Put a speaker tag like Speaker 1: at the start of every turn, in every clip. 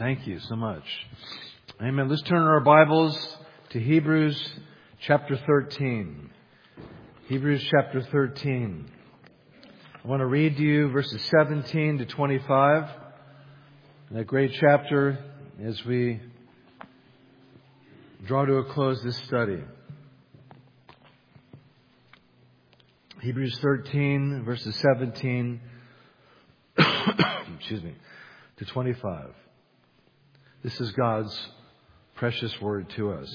Speaker 1: Thank you so much. Amen. Let's turn our Bibles to Hebrews chapter 13. Hebrews chapter 13. I want to read to you verses 17 to 25. That great chapter as we draw to a close this study. Hebrews 13 verses 17 to 25. This is God's precious word to us.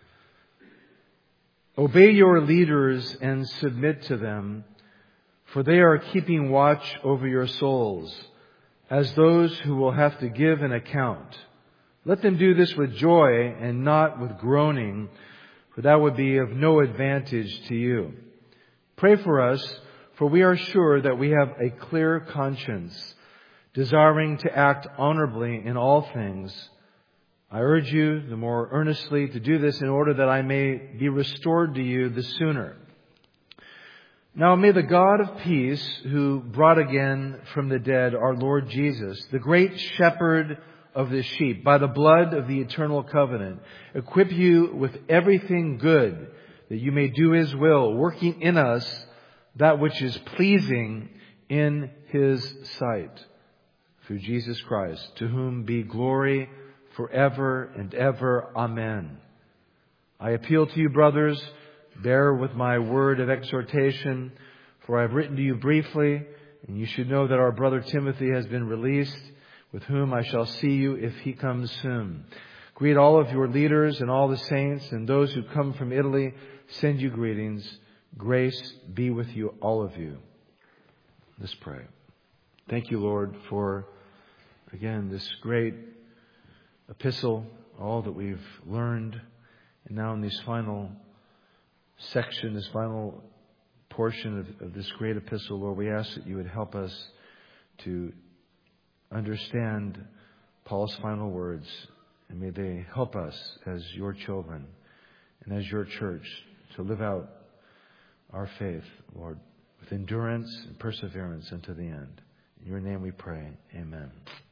Speaker 1: Obey your leaders and submit to them, for they are keeping watch over your souls, as those who will have to give an account. Let them do this with joy and not with groaning, for that would be of no advantage to you. Pray for us, for we are sure that we have a clear conscience, desiring to act honorably in all things. I urge you the more earnestly to do this in order that I may be restored to you the sooner. Now may the God of peace, who brought again from the dead our Lord Jesus, the great shepherd of the sheep, by the blood of the eternal covenant, equip you with everything good, that you may do His will, working in us that which is pleasing in His sight. Through Jesus Christ, to whom be glory forever and ever. Amen. I appeal to you, brothers, bear with my word of exhortation, for I have written to you briefly, and you should know that our brother Timothy has been released, with whom I shall see you if he comes soon. Greet all of your leaders and all the saints, and those who come from Italy send you greetings. Grace be with you, all of you. Let's pray. Thank you, Lord, for, again, this great epistle, all that we've learned. And now in this final section, this final portion of this great epistle, Lord, we ask that you would help us to understand Paul's final words. And may they help us as your children and as your church to live out our faith, Lord, with endurance and perseverance unto the end. In your name we pray. Amen.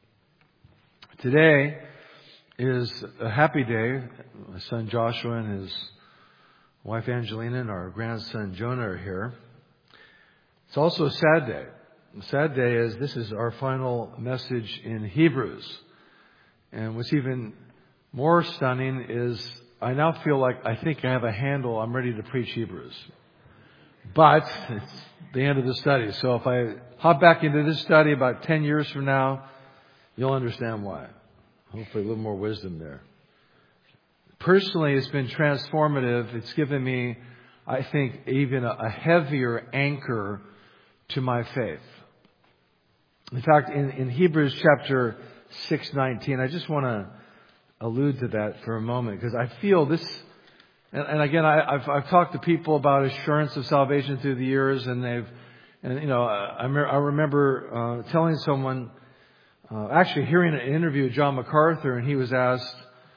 Speaker 1: Today is a happy day. My son Joshua and his wife Angelina and our grandson Jonah are here. It's also a sad day. The sad day is this is our final message in Hebrews. And what's even more stunning is I now feel like I think I have a handle. I'm ready to preach Hebrews. But it's the end of the study. So if I hop back into this study about 10 years from now, you'll understand why. Hopefully a little more wisdom there. Personally, it's been transformative. It's given me, I think, even a heavier anchor to my faith. In fact, in Hebrews chapter 6:19, I just want to allude to that for a moment, because I feel this. And again, I've talked to people about assurance of salvation through the years, and I remember telling someone, actually hearing an interview with John MacArthur, and he was asked,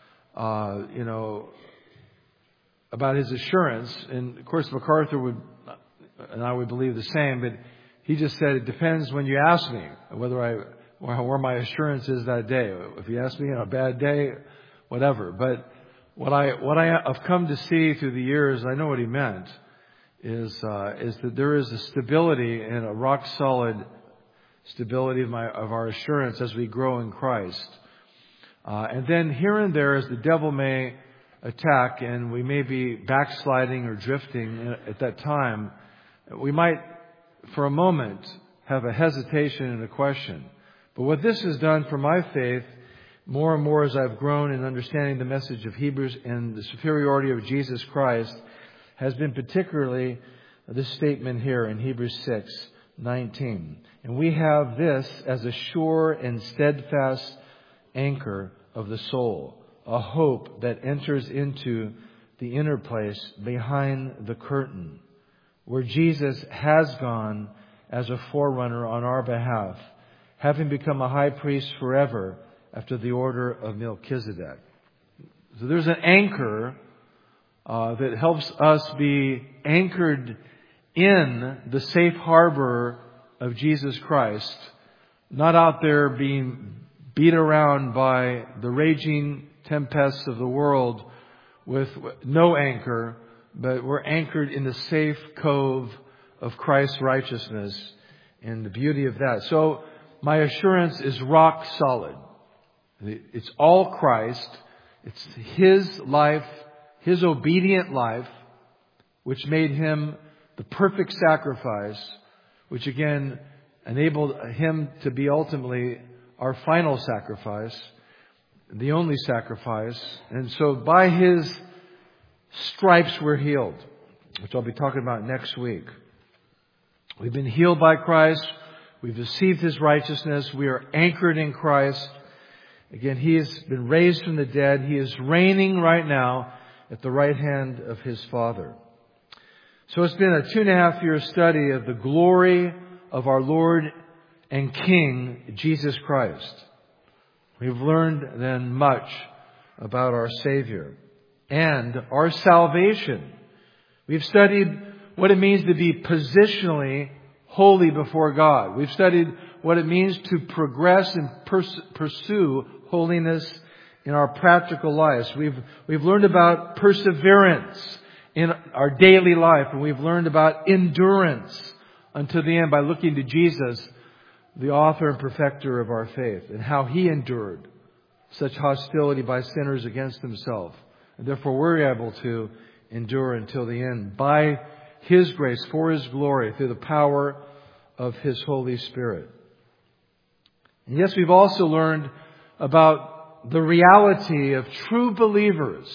Speaker 1: about his assurance, and of course MacArthur would, and I would believe the same, but he just said it depends when you ask me where my assurance is that day. If you ask me on a bad day, whatever. But what I have come to see through the years, I know what he meant, is that there is a stability and a rock solid stability of our assurance as we grow in Christ. And then here and there, as the devil may attack and we may be backsliding or drifting at that time, we might, for a moment, have a hesitation and a question. But what this has done for my faith, more and more as I've grown in understanding the message of Hebrews and the superiority of Jesus Christ, has been particularly this statement here in Hebrews 6:19. And we have this as a sure and steadfast anchor of the soul, a hope that enters into the inner place behind the curtain, where Jesus has gone as a forerunner on our behalf, having become a high priest forever after the order of Melchizedek. So there's an anchor that helps us be anchored in the safe harbor of Jesus Christ, not out there being beat around by the raging tempests of the world with no anchor, but we're anchored in the safe cove of Christ's righteousness and the beauty of that. So my assurance is rock solid. It's all Christ. It's His life, His obedient life, which made Him the perfect sacrifice, which again enabled Him to be ultimately our final sacrifice, the only sacrifice. And so by His stripes we're healed, which I'll be talking about next week. We've been healed by Christ. We've received His righteousness. We are anchored in Christ. Again, He has been raised from the dead. He is reigning right now at the right hand of His Father. So it's been a 2.5-year study of the glory of our Lord and King, Jesus Christ. We've learned then much about our Savior and our salvation. We've studied what it means to be positionally holy before God. We've studied what it means to progress and pursue holiness in our practical lives. We've learned about perseverance in our daily life, and we've learned about endurance unto the end by looking to Jesus, the author and perfecter of our faith, and how He endured such hostility by sinners against Himself. And therefore we're able to endure until the end by His grace, for His glory, through the power of His Holy Spirit. And yes, we've also learned about the reality of true believers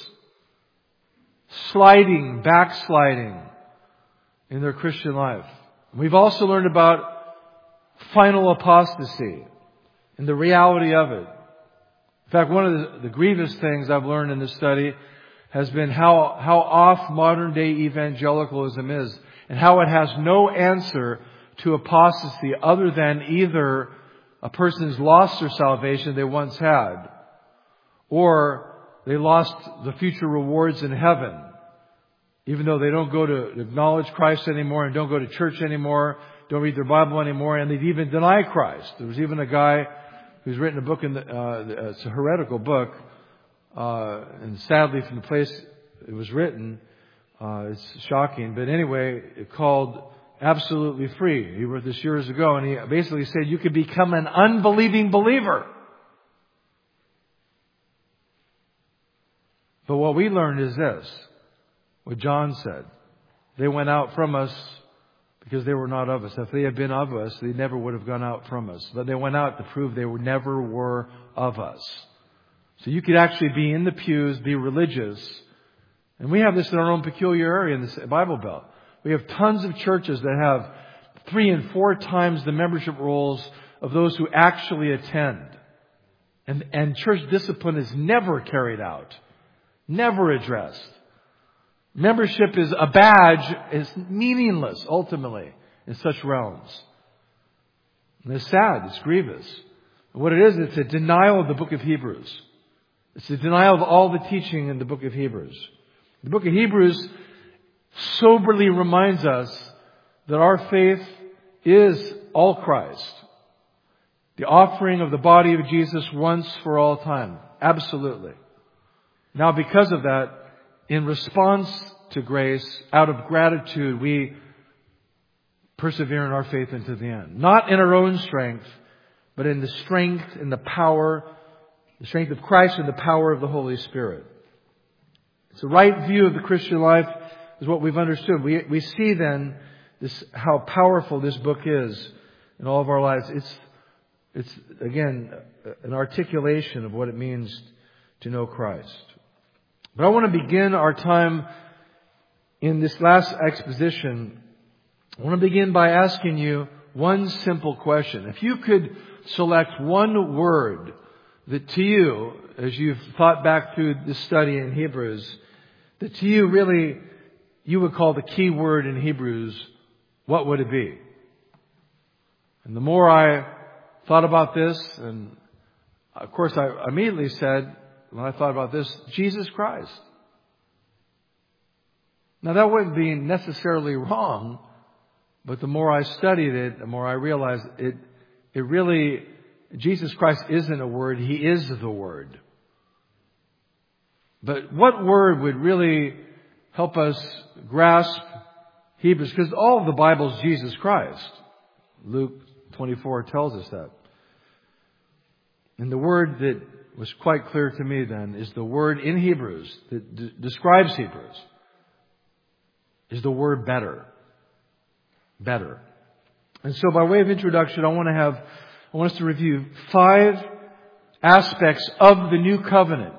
Speaker 1: backsliding in their Christian life. We've also learned about final apostasy and the reality of it. In fact, one of the grievous things I've learned in this study has been how off modern day evangelicalism is, and how it has no answer to apostasy other than either a person's lost their salvation they once had, or they lost the future rewards in heaven, even though they don't go to acknowledge Christ anymore and don't go to church anymore, don't read their Bible anymore, and they've even denied Christ. There was even a guy who's written a book, it's a heretical book, and sadly from the place it was written, it's shocking, but anyway, it's called Absolutely Free. He wrote this years ago, and he basically said you could become an unbelieving believer. But what we learned is this, what John said. They went out from us because they were not of us. If they had been of us, they never would have gone out from us. But they went out to prove they never were of us. So you could actually be in the pews, be religious. And we have this in our own peculiar area in the Bible Belt. We have tons of churches that have 3 and 4 times the membership rolls of those who actually attend. And church discipline is never carried out. Never addressed. Membership is a badge, is meaningless ultimately in such realms. And it's sad, it's grievous. And what it is, it's a denial of the book of Hebrews. It's a denial of all the teaching in the book of Hebrews. The book of Hebrews soberly reminds us that our faith is all Christ. The offering of the body of Jesus once for all time. Absolutely. Now because of that, in response to grace, out of gratitude, we persevere in our faith unto the end. Not in our own strength, but in the strength and the power, the strength of Christ and the power of the Holy Spirit. It's the right view of the Christian life is what we've understood. We see then how powerful this book is in all of our lives. It's again an articulation of what it means to know Christ. But I want to begin our time in this last exposition. I want to begin by asking you one simple question. If you could select one word that to you, as you've thought back through this study in Hebrews, that to you really you would call the key word in Hebrews, what would it be? And the more I thought about this, and of course I immediately said, when I thought about this, Jesus Christ. Now that wouldn't be necessarily wrong, but the more I studied it, the more I realized it really Jesus Christ isn't a word. He is the Word. But what word would really help us grasp Hebrews? Because all of the Bible is Jesus Christ. Luke 24 tells us that. And the word that was quite clear to me then is the word in Hebrews that describes Hebrews is the word better. Better. And so by way of introduction, I want us to review 5 aspects of the new covenant.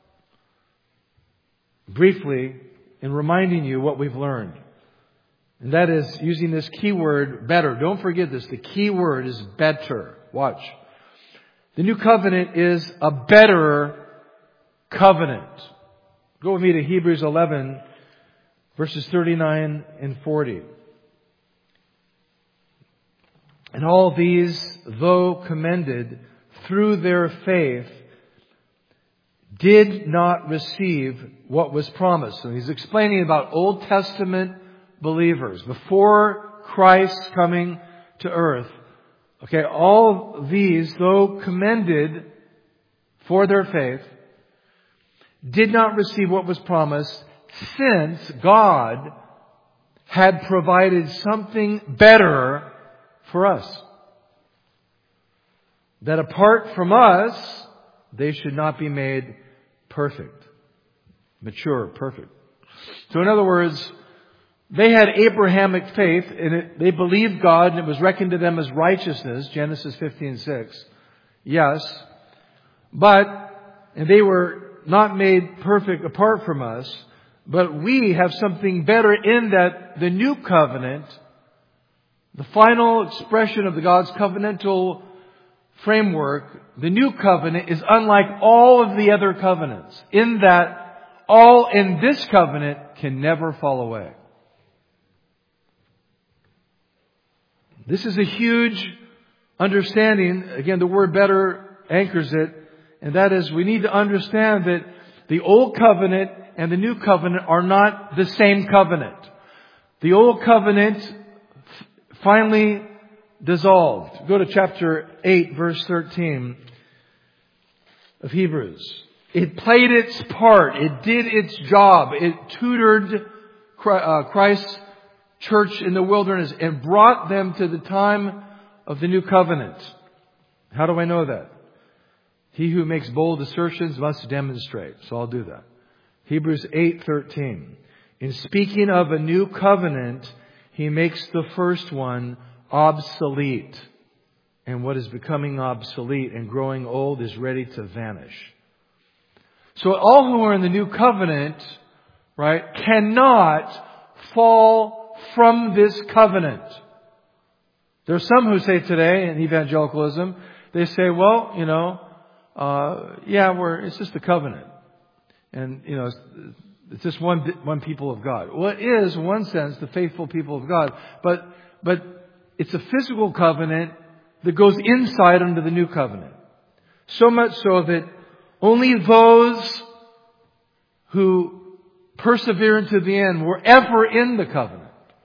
Speaker 1: Briefly, in reminding you what we've learned. And that is using this key word, better. Don't forget this. The key word is better. Watch. The new covenant is a better covenant. Go with me to Hebrews 11, verses 39 and 40. And all these, though commended through their faith, did not receive what was promised. And he's explaining about Old Testament believers before Christ's coming to earth. Okay, all these, though commended for their faith, did not receive what was promised, since God had provided something better for us. That apart from us, they should not be made perfect. Mature, perfect. So in other words, they had Abrahamic faith, and they believed God, and it was reckoned to them as righteousness, Genesis 15:6. Yes. And they were not made perfect apart from us, but we have something better in that the new covenant, the final expression of the God's covenantal framework, the new covenant is unlike all of the other covenants, in that all in this covenant can never fall away. This is a huge understanding. Again, the word better anchors it. And that is, we need to understand that the old covenant and the new covenant are not the same covenant. The old covenant finally dissolved. Go to chapter 8, verse 13 of Hebrews. It played its part. It did its job. It tutored Christ's church in the wilderness and brought them to the time of the new covenant. How do I know that? He who makes bold assertions must demonstrate. So I'll do that. Hebrews 8:13. In speaking of a new covenant, he makes the first one obsolete. And what is becoming obsolete and growing old is ready to vanish. So all who are in the new covenant, right, cannot fall from this covenant. There are some who say today in evangelicalism, they say, well, it's just the covenant. And, it's just one people of God. Well, it is, in one sense, the faithful people of God. But it's a physical covenant that goes inside under the new covenant. So much so that only those who persevere into the end were ever in the covenant.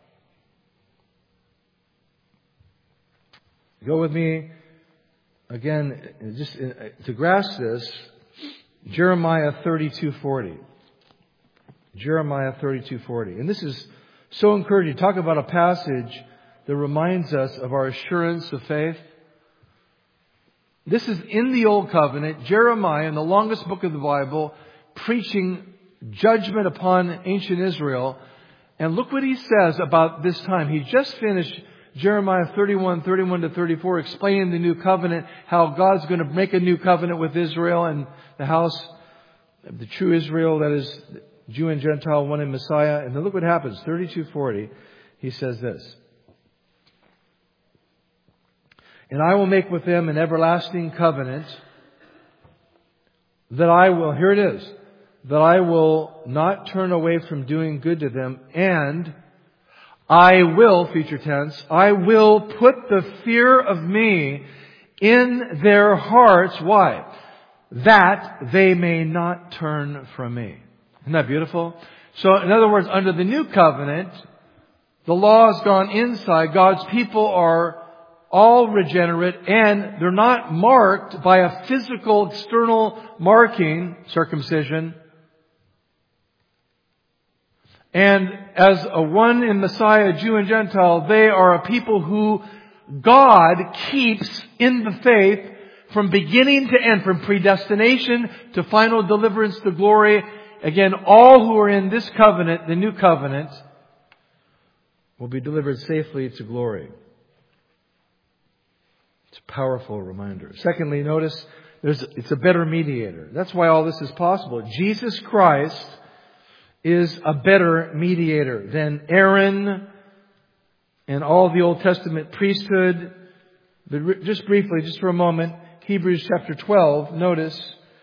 Speaker 1: Go with me again, just to grasp this, Jeremiah 32:40. Jeremiah 32:40. And this is so encouraging. Talk about a passage that reminds us of our assurance of faith. This is in the Old Covenant, Jeremiah, in the longest book of the Bible, preaching judgment upon ancient Israel. And look what he says about this time. He just finished Jeremiah 31 to 34, explaining the new covenant, how God's going to make a new covenant with Israel and the house of the true Israel, that is Jew and Gentile, one in Messiah. And then look what happens. 32:40, he says this. And I will make with them an everlasting covenant that I will, here it is, that I will not turn away from doing good to them, and I will, future tense, I will put the fear of me in their hearts. Why? That they may not turn from me. Isn't that beautiful? So, in other words, under the new covenant, the law has gone inside. God's people are all regenerate, and they're not marked by a physical external marking, circumcision. And as a one in Messiah, Jew and Gentile, they are a people who God keeps in the faith from beginning to end, from predestination to final deliverance to glory. Again, all who are in this covenant, the new covenant, will be delivered safely to glory. It's a powerful reminder. Secondly, notice it's a better mediator. That's why all this is possible. Jesus Christ is a better mediator than Aaron and all the Old Testament priesthood. But just briefly, just for a moment, Hebrews chapter 12, notice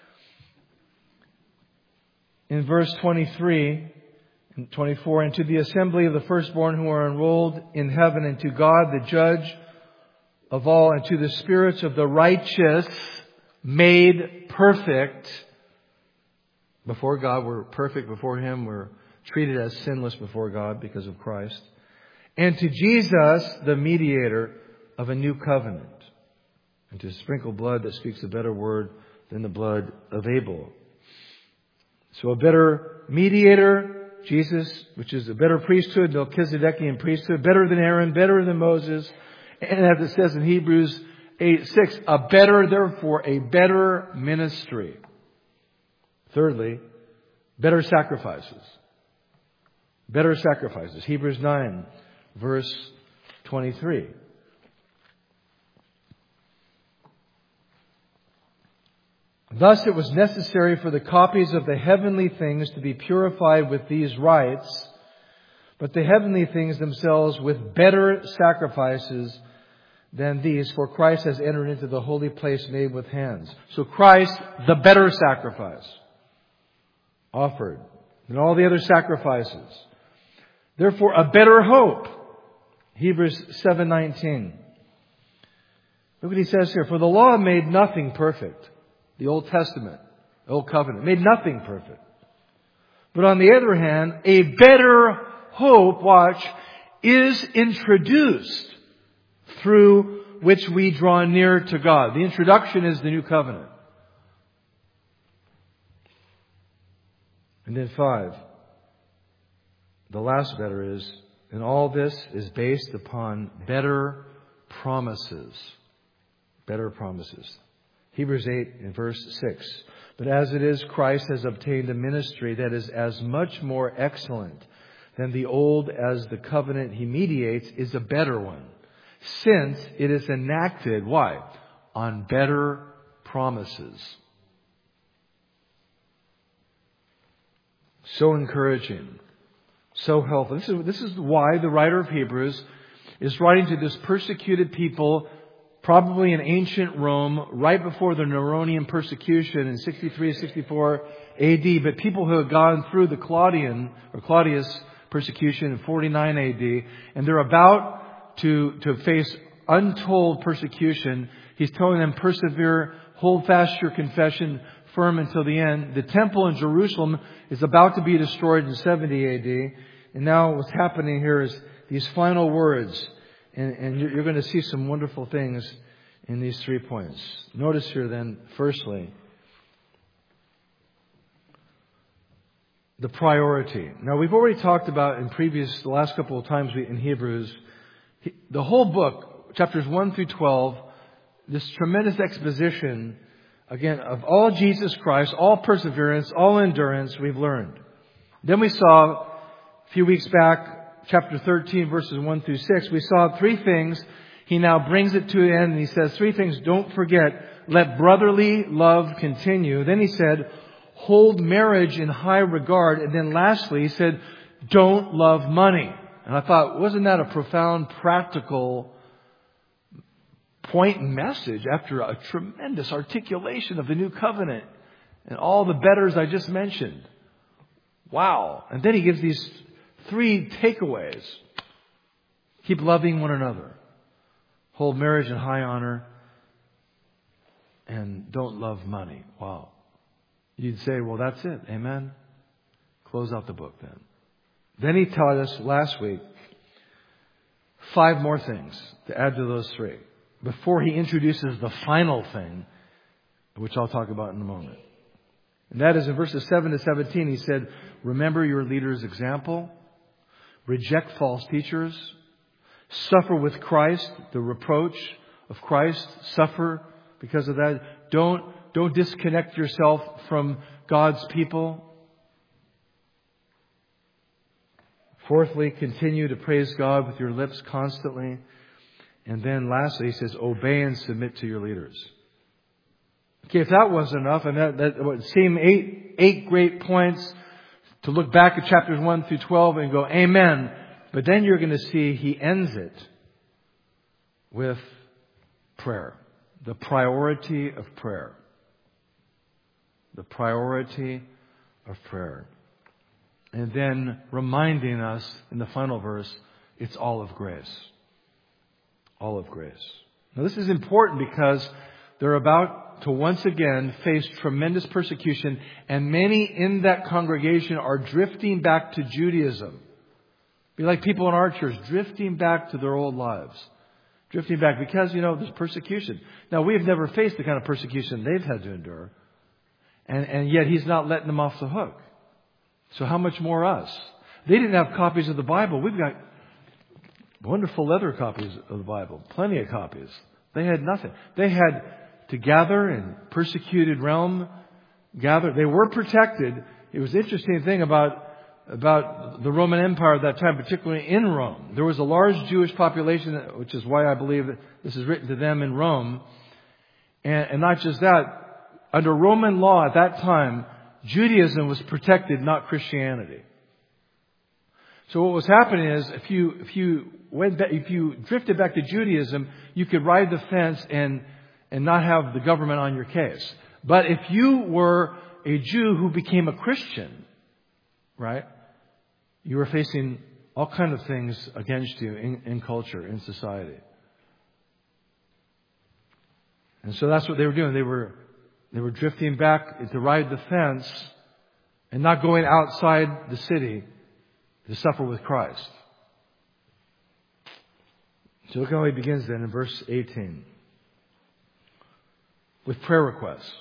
Speaker 1: in verse 23 and 24, and to the assembly of the firstborn who are enrolled in heaven, and to God the judge of all, and to the spirits of the righteous made perfect before God. We're perfect before Him. We're treated as sinless before God because of Christ. And to Jesus, the mediator of a new covenant, and to sprinkle blood that speaks a better word than the blood of Abel. So a better mediator, Jesus, which is a better priesthood, Melchizedekian priesthood, better than Aaron, better than Moses. And as it says in Hebrews 8:6, therefore, a better ministry. Thirdly, better sacrifices. Better sacrifices. Hebrews 9, verse 23. Thus it was necessary for the copies of the heavenly things to be purified with these rites, but the heavenly things themselves with better sacrifices than these, for Christ has entered into the holy place made with hands. So Christ, the better sacrifice, offered than all the other sacrifices. Therefore, a better hope. Hebrews 7:19. Look what he says here. For the law made nothing perfect. The Old Testament, the Old Covenant, made nothing perfect. But on the other hand, a better hope, watch, is introduced through which we draw near to God. The introduction is the new covenant. And then 5, the last better is, and all this is based upon better promises. Better promises. Hebrews 8 in verse 6. But as it is, Christ has obtained a ministry that is as much more excellent than the old as the covenant He mediates is a better one. Since it is enacted, why? On better promises. So encouraging. So helpful. This is why the writer of Hebrews is writing to this persecuted people, probably in ancient Rome, right before the Neronian persecution in 63-64 AD, but people who had gone through the Claudius persecution in 49 AD, and they're about to face untold persecution. He's telling them, persevere, hold fast your confession firm until the end. The temple in Jerusalem is about to be destroyed in 70 AD. And now what's happening here is these final words. And you're going to see some wonderful things in these 3 points. Notice here then, firstly, the priority. Now we've already talked about the last couple of times in Hebrews, the whole book, chapters 1 through 12, this tremendous exposition, again, of all Jesus Christ, all perseverance, all endurance we've learned. Then we saw, a few weeks back, chapter 13, verses 1 through 6, we saw 3 things. He now brings it to an end, and he says 3 things. Don't forget, let brotherly love continue. Then he said, hold marriage in high regard. And then lastly, he said, don't love money. And I thought, wasn't that a profound, practical point and message after a tremendous articulation of the new covenant and all the betters I just mentioned? Wow. And then he gives these 3 takeaways. Keep loving one another. Hold marriage in high honor. And don't love money. Wow. You'd say, well, that's it. Amen. Close out the book then. Then he taught us last week 5 more things to add to those 3. before he introduces the final thing, which I'll talk about in a moment. And that is in verses 7 to 17, he said, remember your leader's example, reject false teachers, suffer with Christ, the reproach of Christ, suffer because of that. Don't disconnect yourself from God's people. Fourthly, continue to praise God with your lips constantly. And then lastly, he says, obey and submit to your leaders. Okay, if that wasn't enough, and that would seem eight great points to look back at chapters 1 through 12 and go, amen. But then you're going to see he ends it with prayer. The priority of prayer. The priority of prayer. And then reminding us in the final verse, it's all of grace. All of grace. Now this is important because they're about to once again face tremendous persecution, and many in that congregation are drifting back to Judaism. Be like people in our church, drifting back to their old lives. Drifting back because, there's persecution. Now, we have never faced the kind of persecution they've had to endure. And yet He's not letting them off the hook. So how much more us? They didn't have copies of the Bible. We've got wonderful leather copies of the Bible. Plenty of copies. They had nothing. They had to gather in persecuted realm. They were protected. It was an interesting thing about the Roman Empire at that time, particularly in Rome. There was a large Jewish population, which is why I believe that this is written to them in Rome. And not just that, under Roman law at that time, Judaism was protected, not Christianity. So what was happening is, if you drifted back to Judaism, you could ride the fence and not have the government on your case. But if you were a Jew who became a Christian, right, you were facing all kinds of things against you in culture, in society. And so that's what they were doing. They were drifting back to ride the fence and not going outside the city to suffer with Christ. So look how he begins then in verse 18. With prayer requests.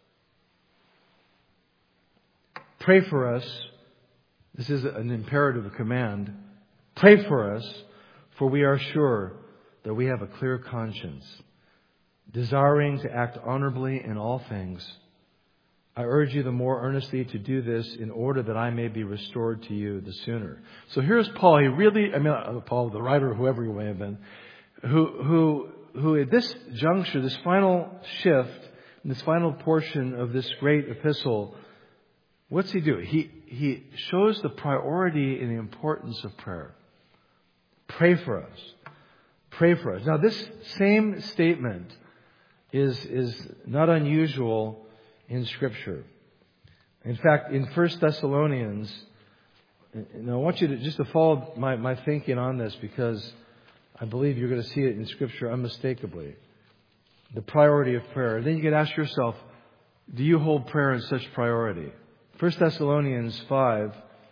Speaker 1: Pray for us. This is an imperative command. Pray for us, for we are sure that we have a clear conscience, desiring to act honorably in all things. I urge you the more earnestly to do this in order that I may be restored to you the sooner. So here's Paul. Paul, the writer, whoever he may have been, who at this juncture, this final shift, this final portion of this great epistle, what's he do? He shows the priority and the importance of prayer. Pray for us. Pray for us. Now this same statement is not unusual in Scripture. In fact, in 1 Thessalonians, and I want you to follow my thinking on this, because I believe you're going to see it in Scripture unmistakably. The priority of prayer. And then you can ask yourself, do you hold prayer in such priority? 1 Thessalonians 5,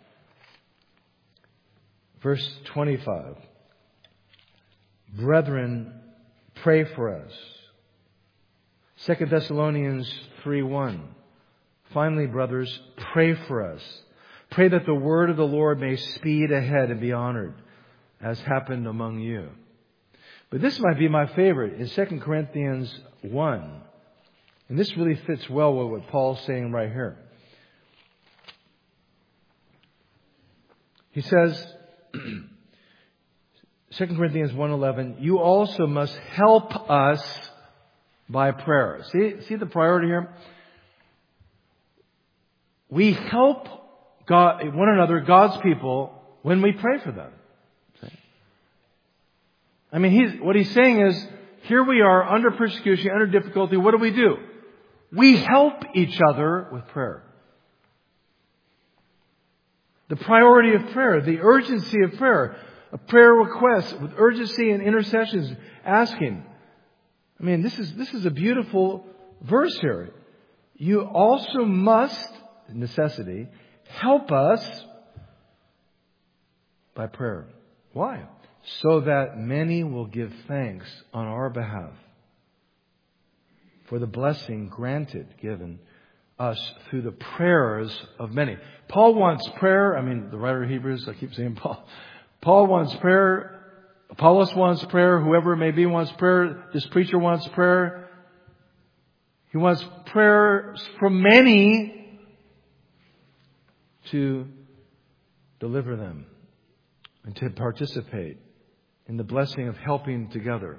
Speaker 1: verse 25. Brethren, pray for us. 2 Thessalonians 3:1. Finally, brothers, pray for us. Pray that the word of the Lord may speed ahead and be honored, as happened among you. But this might be my favorite in 2 Corinthians 1. And this really fits well with what Paul's saying right here. He says, 2 Corinthians 1:11, you also must help us by prayer. See the priority here? We help one another, God's people, when we pray for them. I mean, what he's saying is, here we are under persecution, under difficulty. What do? We help each other with prayer. The priority of prayer, the urgency of prayer, a prayer request with urgency and intercessions, asking. I mean, this is a beautiful verse here. You also must, necessity, help us by prayer. Why? So that many will give thanks on our behalf for the blessing given us through the prayers of many. Paul wants prayer. The writer of Hebrews, I keep saying Paul. Paul wants prayer. Apollos wants prayer. Whoever it may be wants prayer. This preacher wants prayer. He wants prayer from many to deliver them and to participate in the blessing of helping together.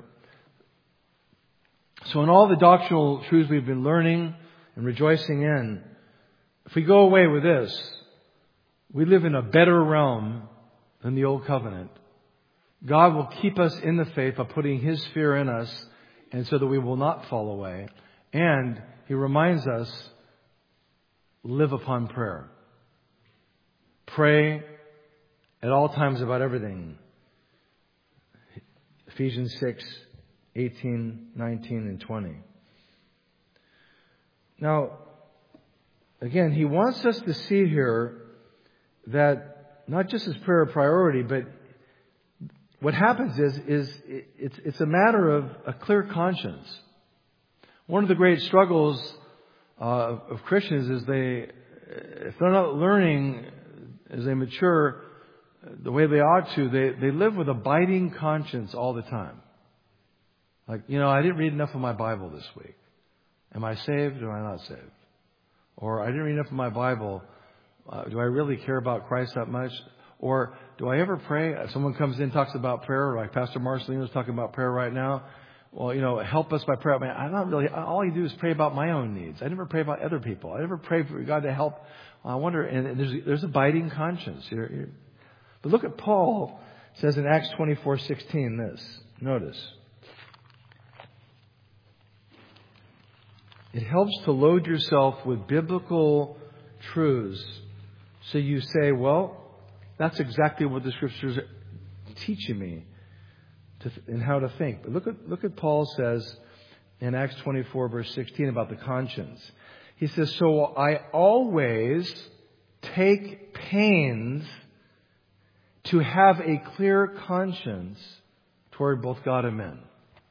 Speaker 1: So in all the doctrinal truths we've been learning and rejoicing in, if we go away with this, we live in a better realm than the old covenant. God will keep us in the faith by putting His fear in us, and so that we will not fall away. And He reminds us, live upon prayer. Pray at all times about everything. Ephesians 6:18, 19, and 20. Now, again, he wants us to see here that not just is prayer a priority, but what happens is it's a matter of a clear conscience. One of the great struggles of Christians is if they're not learning as they mature the way they ought to, they live with a biting conscience all the time. Like, I didn't read enough of my Bible this week. Am I saved or am I not saved? Or I didn't read enough of my Bible. Do I really care about Christ that much? Or do I ever pray? If someone comes in and talks about prayer, like Pastor Marcelino is talking about prayer right now. Well, help us by prayer. I'm not really, all I do is pray about my own needs. I never pray about other people. I never pray for God to help. I wonder, and there's a biting conscience here. But look at Paul says in Acts 24:16 this. Notice. It helps to load yourself with biblical truths. So you say, well, that's exactly what the Scriptures are teaching me and how to think. But look at Paul says in Acts 24 verse 16 about the conscience. He says, so I always take pains to have a clear conscience toward both God and men.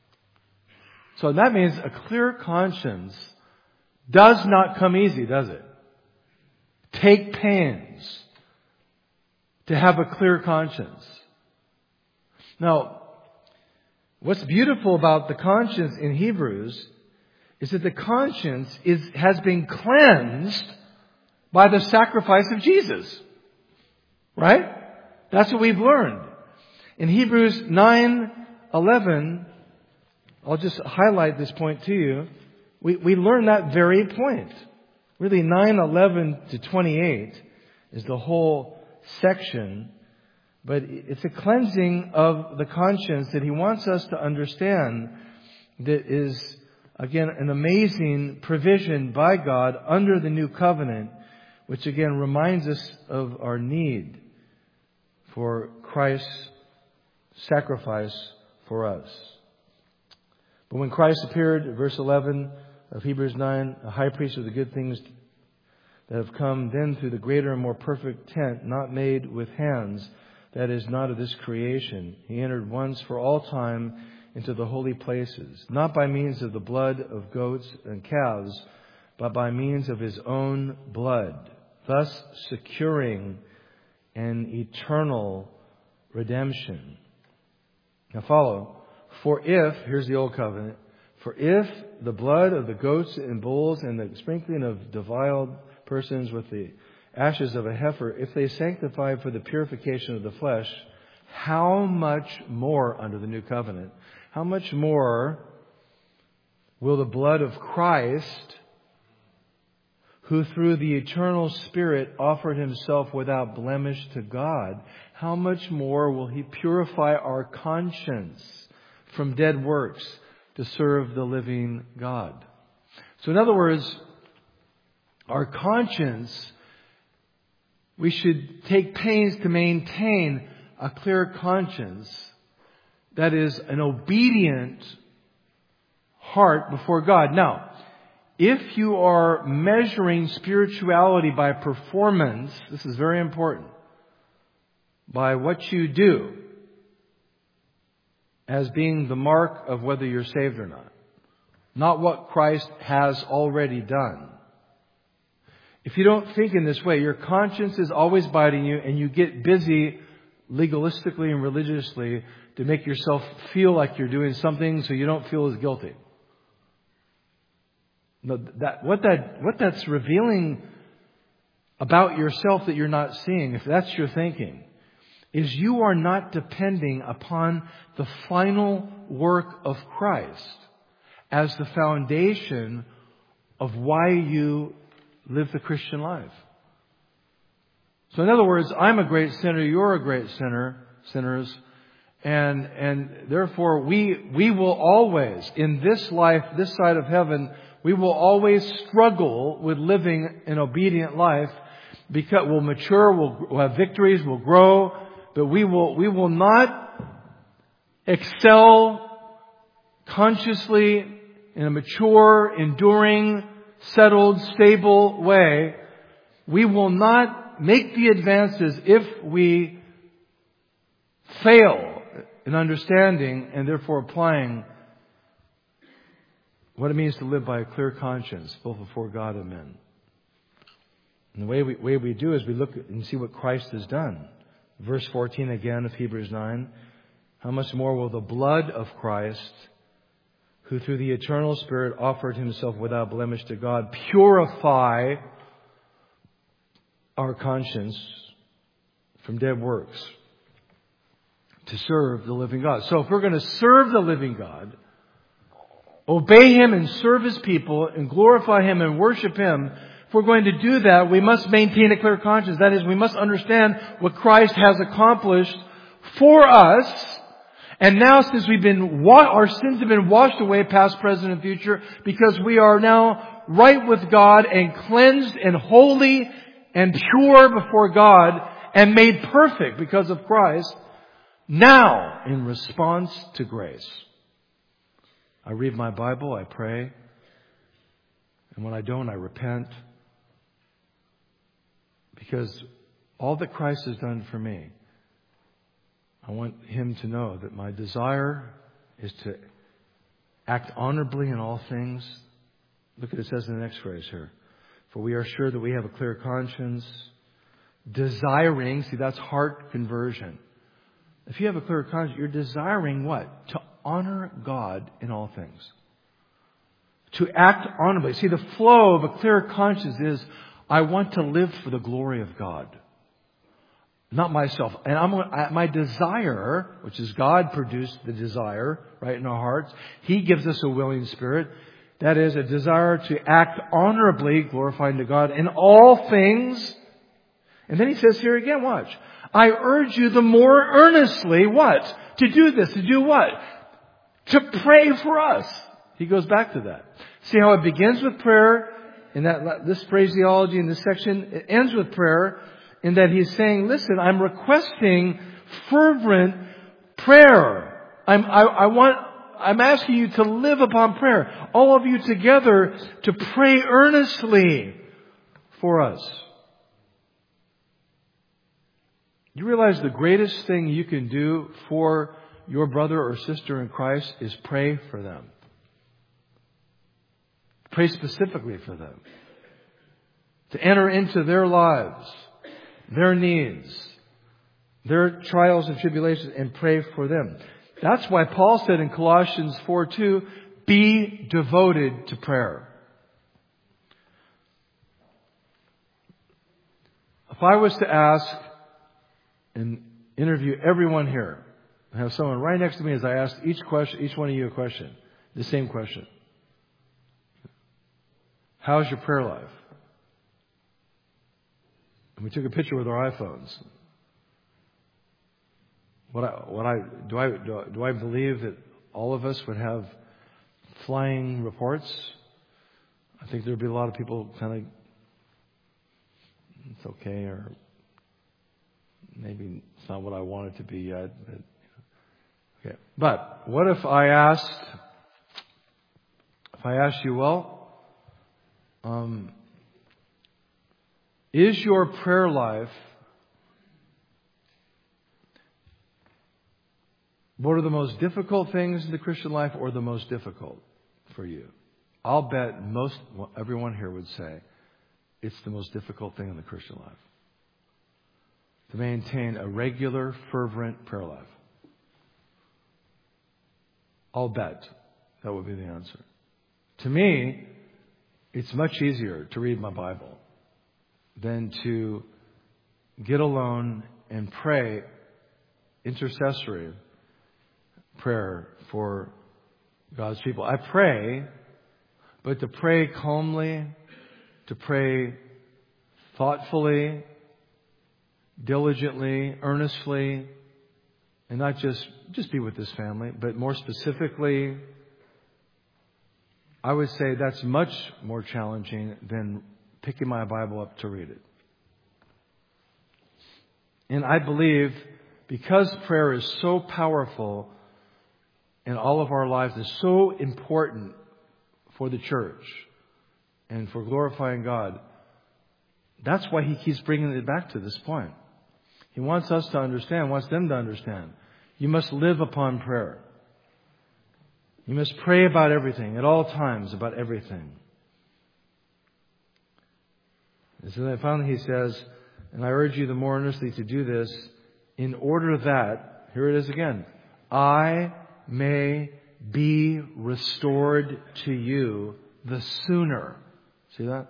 Speaker 1: So that means a clear conscience does not come easy, does it? Take pains to have a clear conscience. Now, what's beautiful about the conscience in Hebrews is that the conscience has been cleansed by the sacrifice of Jesus. Right? That's what we've learned. In Hebrews 9:11, I'll just highlight this point to you. We learn that very point. Really, 9:11 to 28 is the whole section. But it's a cleansing of the conscience that he wants us to understand that is, again, an amazing provision by God under the new covenant, which again reminds us of our need for Christ's sacrifice for us. But when Christ appeared, verse 11 of Hebrews 9, a high priest of the good things that have come then through the greater and more perfect tent, not made with hands, that is not of this creation. He entered once for all time into the holy places, not by means of the blood of goats and calves, but by means of His own blood, thus securing an eternal redemption. Now follow. For if, here's the old covenant, for if the blood of the goats and bulls and the sprinkling of defiled persons with the ashes of a heifer, if they sanctify for the purification of the flesh, how much more under the new covenant, how much more will the blood of Christ, who through the eternal Spirit offered Himself without blemish to God, how much more will He purify our conscience from dead works to serve the living God? So in other words, our conscience, we should take pains to maintain a clear conscience that is an obedient heart before God. Now, if you are measuring spirituality by performance, this is very important, by what you do as being the mark of whether you're saved or not. not what Christ has already done. If you don't think in this way, your conscience is always biting you, and you get busy legalistically and religiously to make yourself feel like you're doing something so you don't feel as guilty. No, what that's revealing about yourself that you're not seeing, if that's your thinking, is you are not depending upon the final work of Christ as the foundation of why you live the Christian life. So in other words, I'm a great sinner, you're a great sinner, sinners, and therefore we will always, in this life, this side of heaven, we will always struggle with living an obedient life, because we'll mature, we'll have victories, we'll grow, but we will not excel consciously in a mature, enduring, settled, stable way. We will not make the advances if we fail in understanding and therefore applying what it means to live by a clear conscience, both before God and men. And the way we do is we look and see what Christ has done. Verse 14 again of Hebrews 9. How much more will the blood of Christ, who through the eternal Spirit offered Himself without blemish to God, purify our conscience from dead works to serve the living God. So if we're going to serve the living God, obey Him and serve His people and glorify Him and worship Him, if we're going to do that, we must maintain a clear conscience. That is, we must understand what Christ has accomplished for us. And now, since our sins have been washed away, past, present, and future, because we are now right with God and cleansed and holy and pure before God and made perfect because of Christ, now, in response to grace, I read my Bible, I pray, and when I don't, I repent. Because all that Christ has done for me, I want Him to know that my desire is to act honorably in all things. Look at it says in the next phrase here. For we are sure that we have a clear conscience, desiring, see that's heart conversion. If you have a clear conscience, you're desiring what? To honor God in all things. To act honorably. See, the flow of a clear conscience is, I want to live for the glory of God. Not myself. And my desire, which is God produced the desire right in our hearts. He gives us a willing spirit. That is a desire to act honorably, glorifying to God in all things. And then he says here again, watch. I urge you the more earnestly, what? To do this. To do what? To pray for us. He goes back to that. See how it begins with prayer in this phraseology in this section. It ends with prayer in that he's saying, listen, I'm requesting fervent prayer. I'm asking you to live upon prayer. All of you together to pray earnestly for us. You realize the greatest thing you can do for your brother or sister in Christ is pray for them. Pray specifically for them. To enter into their lives, their needs, their trials and tribulations, and pray for them. That's why Paul said in Colossians 4:2, be devoted to prayer. If I was to ask and interview everyone here, and have someone right next to me as I ask each one of you a question, the same question. How's your prayer life? And we took a picture with our iPhones. Do I believe that all of us would have flying reports? I think there'd be a lot of people kind of, it's okay, or maybe it's not what I want it to be yet. Okay. But what if I asked you, well, is your prayer life, what are the most difficult things in the Christian life or the most difficult for you? I'll bet everyone here would say it's the most difficult thing in the Christian life. To maintain a regular, fervent prayer life. I'll bet that would be the answer. To me, it's much easier to read my Bible than to get alone and pray intercessory prayer for God's people. I pray, but to pray calmly, to pray thoughtfully, diligently, earnestly, and not just be with this family, but more specifically, I would say that's much more challenging than picking my Bible up to read it. And I believe because prayer is so powerful in all of our lives, is so important for the church and for glorifying God, that's why He keeps bringing it back to this point. He wants us to understand, wants them to understand. You must live upon prayer. You must pray about everything, at all times, about everything. And so then finally He says, and I urge you the more earnestly to do this, in order that, here it is again, I may be restored to you the sooner. See that?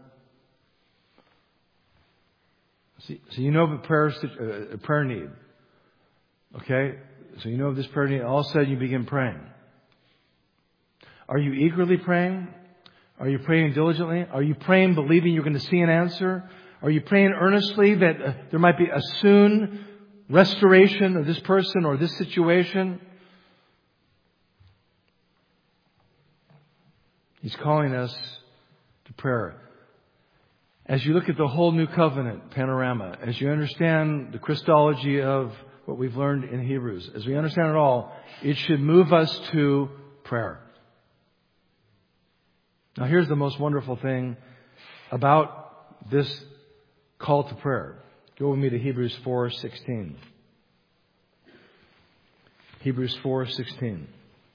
Speaker 1: So you know the prayer need. Okay? So you know of this prayer need. All of a sudden you begin praying. Are you eagerly praying? Are you praying diligently? Are you praying believing you're going to see an answer? Are you praying earnestly that there might be a soon restoration of this person or this situation? He's calling us to prayer. As you look at the whole New Covenant panorama, as you understand the Christology of what we've learned in Hebrews, as we understand it all, it should move us to prayer. Now here's the most wonderful thing about this call to prayer. Go with me to Hebrews 4:16. Hebrews 4:16.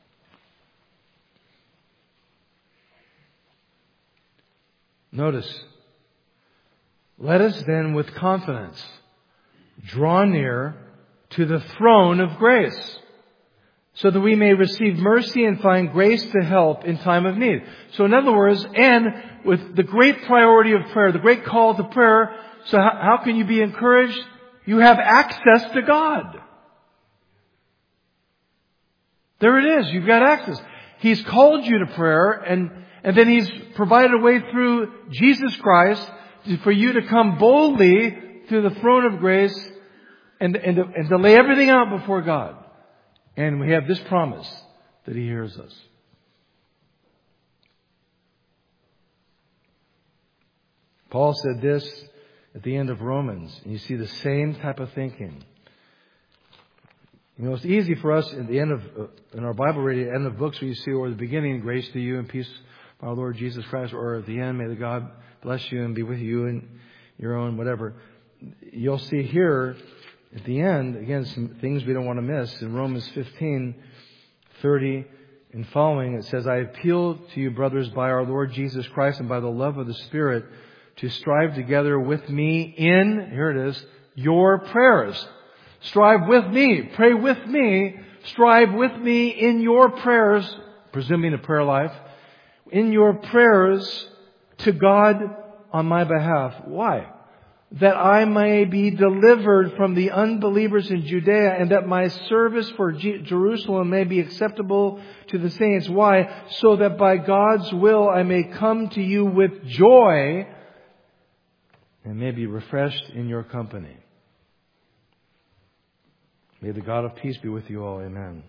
Speaker 1: Notice, let us then with confidence draw near to the throne of grace, so that we may receive mercy and find grace to help in time of need. So in other words, and with the great priority of prayer, the great call to prayer, so how can you be encouraged? You have access to God. There it is. You've got access. He's called you to prayer, and then He's provided a way through Jesus Christ for you to come boldly to the throne of grace and to lay everything out before God. And we have this promise that He hears us. Paul said this at the end of Romans, and you see the same type of thinking. You know, it's easy for us at the end of, in our Bible reading, at the end of books, where you see, or the beginning, grace to you and peace by our Lord Jesus Christ, or at the end, may the God bless you and be with you in your own whatever. You'll see here at the end, again, some things we don't want to miss. In Romans 15:30 and following, it says, I appeal to you, brothers, by our Lord Jesus Christ and by the love of the Spirit, to strive together with me in, here it is, your prayers. Strive with me, pray with me, strive with me in your prayers, presuming a prayer life, in your prayers to God on my behalf. Why? That I may be delivered from the unbelievers in Judea, and that my service for Jerusalem may be acceptable to the saints. Why? So that by God's will I may come to you with joy and may be refreshed in your company. May the God of peace be with you all. Amen.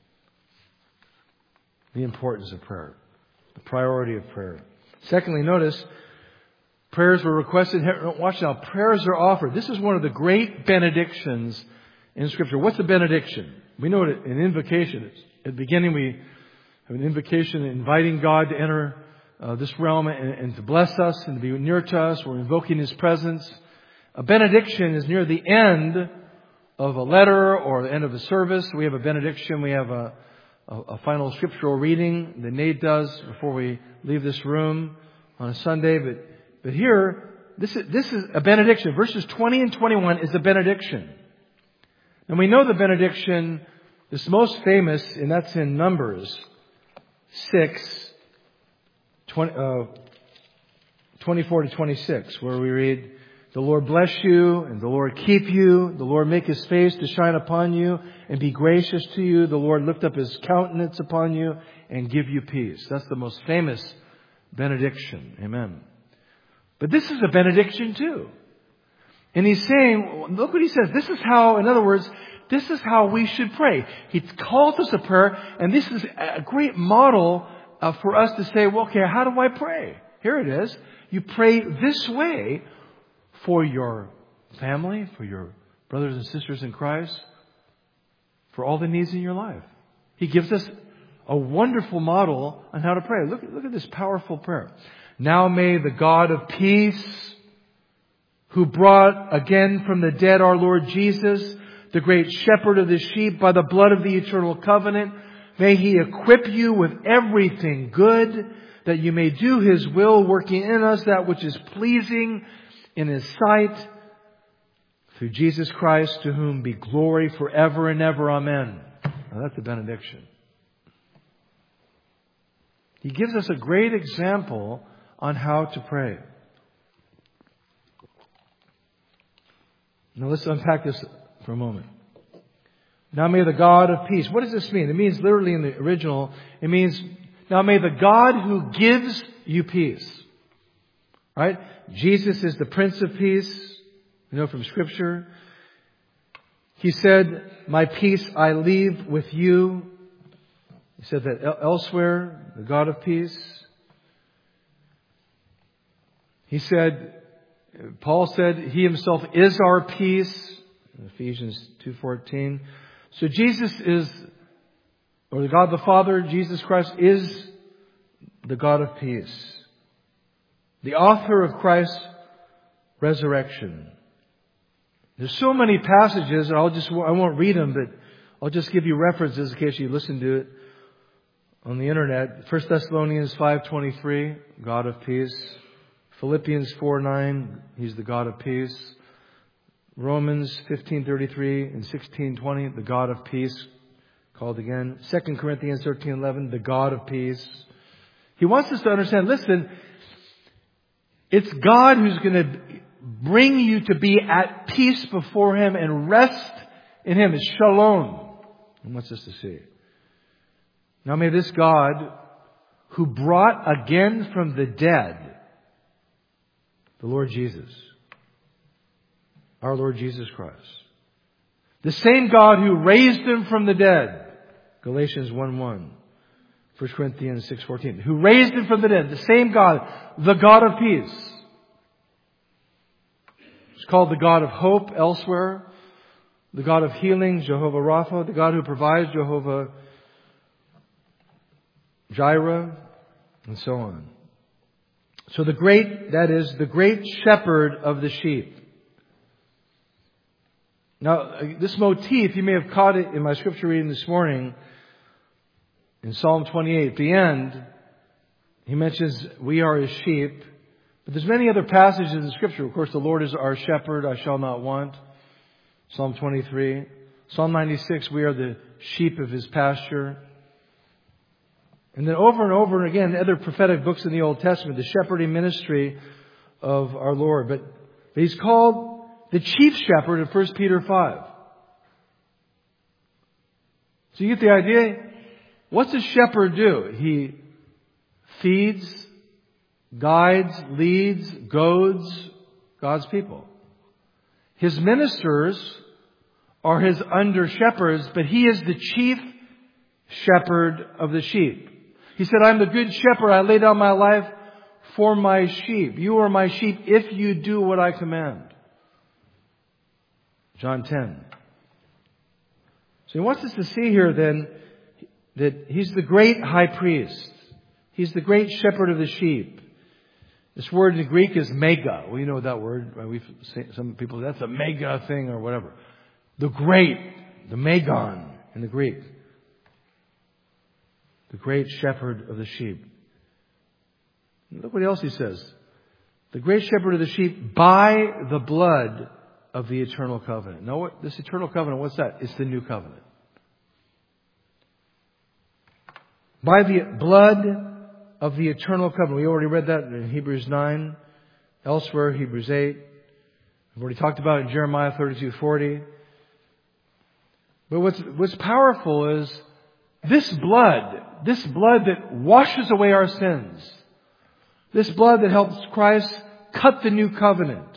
Speaker 1: The importance of prayer. The priority of prayer. Secondly, notice, prayers were requested. Watch now. Prayers are offered. This is one of the great benedictions in Scripture. What's a benediction? We know what an invocation is. At the beginning, we have an invocation inviting God to enter this realm and to bless us and to be near to us. We're invoking His presence. A benediction is near the end of a letter or the end of a service. We have a benediction. We have a final scriptural reading that Nate does before we leave this room on a Sunday. But here, this is a benediction. Verses 20 and 21 is a benediction. And we know the benediction is most famous, and that's in Numbers 6, 24 to 26, where we read, "The Lord bless you, and the Lord keep you. The Lord make His face to shine upon you, and be gracious to you. The Lord lift up His countenance upon you, and give you peace." That's the most famous benediction. Amen. But this is a benediction too. And He's saying, look what He says. This is how, in other words, this is how we should pray. He calls us a prayer, and this is a great model for us to say, well, okay, how do I pray? Here it is. You pray this way for your family, for your brothers and sisters in Christ, for all the needs in your life. He gives us a wonderful model on how to pray. Look at this powerful prayer. "Now may the God of peace, who brought again from the dead our Lord Jesus, the great shepherd of the sheep, by the blood of the eternal covenant, may He equip you with everything good, that you may do His will, working in us that which is pleasing in His sight, through Jesus Christ, to whom be glory forever and ever. Amen." Now that's a benediction. He gives us a great example on how to pray. Now let's unpack this for a moment. "Now may the God of peace." What does this mean? It means literally in the original, it means, now may the God who gives you peace. Right? Jesus is the Prince of Peace. We know from Scripture. He said, "My peace I leave with you." He said that elsewhere, the God of peace. He said, Paul said, He Himself is our peace. In Ephesians 2:14. So Jesus is, or the God the Father, Jesus Christ is the God of peace. The author of Christ's resurrection. There's so many passages, and I won't read them, but I'll just give you references in case you listen to it on the internet. 1 Thessalonians 5:23, God of peace. Philippians 4:9, He's the God of peace. Romans 15:33 and 16:20, the God of peace, called again. 2 Corinthians 13:11, the God of peace. He wants us to understand, listen, it's God who's going to bring you to be at peace before Him and rest in Him. It's shalom. He wants us to see. Now may this God, who brought again from the dead the Lord Jesus, our Lord Jesus Christ, the same God who raised Him from the dead, Galatians 1:1, 1 Corinthians 6:14, who raised Him from the dead, the same God, the God of peace. It's called the God of hope elsewhere, the God of healing, Jehovah Rapha, the God who provides, Jehovah Jireh, and so on. So the great shepherd of the sheep. Now, this motif, you may have caught it in my scripture reading this morning, in Psalm 28. At the end, he mentions we are His sheep. But there's many other passages in Scripture. Of course, the Lord is our shepherd, I shall not want. Psalm 23. Psalm 96, we are the sheep of His pasture. And then over and over again, other prophetic books in the Old Testament, the shepherding ministry of our Lord. But He's called the chief shepherd in 1 Peter 5. So you get the idea? What's a shepherd do? He feeds, guides, leads, goads God's people. His ministers are His under shepherds, but He is the chief shepherd of the sheep. He said, "I'm the good shepherd. I lay down my life for my sheep. You are my sheep if you do what I command." John 10. So He wants us to see here then that He's the great high priest. He's the great shepherd of the sheep. This word in the Greek is mega. We know that word. Right? Some people say that's a mega thing or whatever. The great, the megon in the Greek. The great shepherd of the sheep. Look what else he says. The great shepherd of the sheep by the blood of the eternal covenant. Know what? This eternal covenant, what's that? It's the new covenant. By the blood of the eternal covenant. We already read that in Hebrews 9. Elsewhere, Hebrews 8. We've already talked about it in Jeremiah 32:40. But what's powerful is this blood that washes away our sins. This blood that helps Christ cut the new covenant.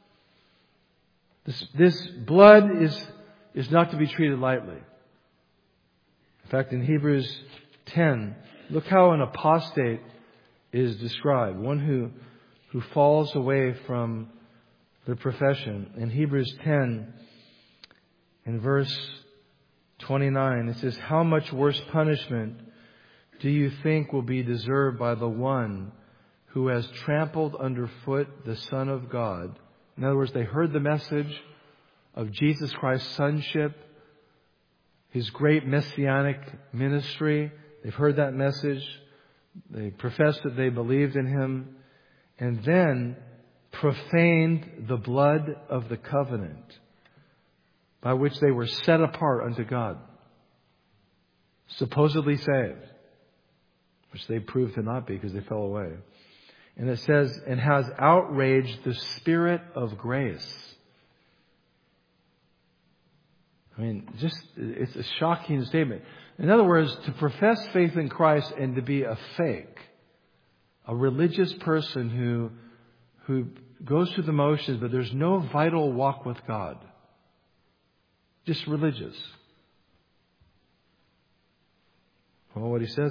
Speaker 1: This blood is not to be treated lightly. In fact, in Hebrews 10, look how an apostate is described. One who falls away from the profession. In Hebrews 10, in verse 29, it says, "How much worse punishment do you think will be deserved by the one who has trampled underfoot the Son of God?" In other words, they heard the message of Jesus Christ's sonship, His great messianic ministry. They've heard that message. They professed that they believed in Him. And then profaned the blood of the covenant by which they were set apart unto God, supposedly saved, which they proved to not be because they fell away. And it says, and has outraged the Spirit of grace. I mean, it's a shocking statement. In other words, to profess faith in Christ and to be a fake, a religious person who goes through the motions, but there's no vital walk with God. Just religious. Well, what he says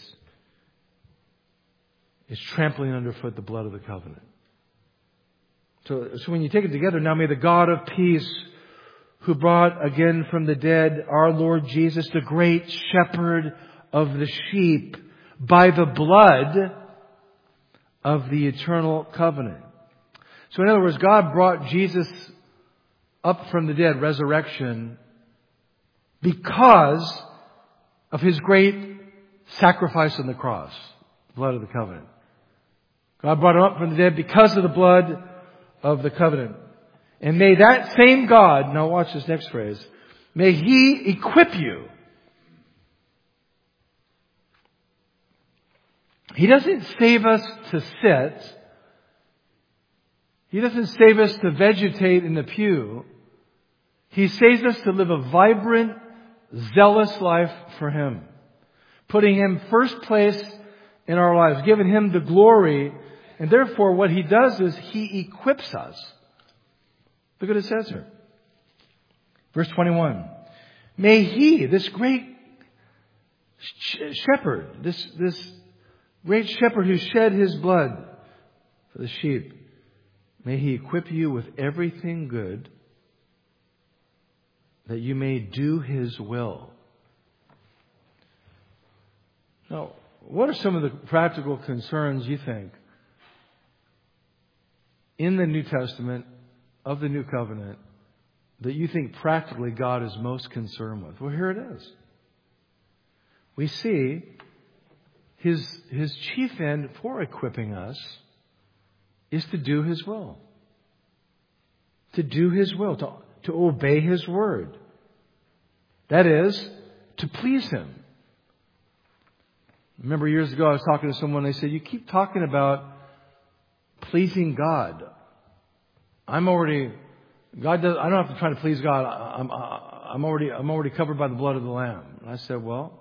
Speaker 1: it's trampling underfoot the blood of the covenant. So when you take it together, now may the God of peace, who brought again from the dead our Lord Jesus, the great shepherd of the sheep, by the blood of the eternal covenant. So in other words, God brought Jesus up from the dead, resurrection, because of His great sacrifice on the cross, the blood of the covenant. God brought Him up from the dead because of the blood of the covenant. And may that same God, now watch this next phrase, may He equip you. He doesn't save us to sit. He doesn't save us to vegetate in the pew. He saves us to live a vibrant, zealous life for Him. Putting Him first place in our lives. Giving Him the glory. And therefore what He does is He equips us. Look what it says here. Verse 21. May He, this great shepherd, this great shepherd who shed His blood for the sheep, may He equip you with everything good that you may do His will. Now, what are some of the practical concerns you think in the New Testament of the New Covenant that you think practically God is most concerned with? Well, here it is. We see His chief end for equipping us is to do His will. To do His will. To obey His word. That is, to please Him. I remember years ago I was talking to someone, they said, "You keep talking about pleasing God. I don't have to try to please God. I'm already covered by the blood of the Lamb." And I said, "Well,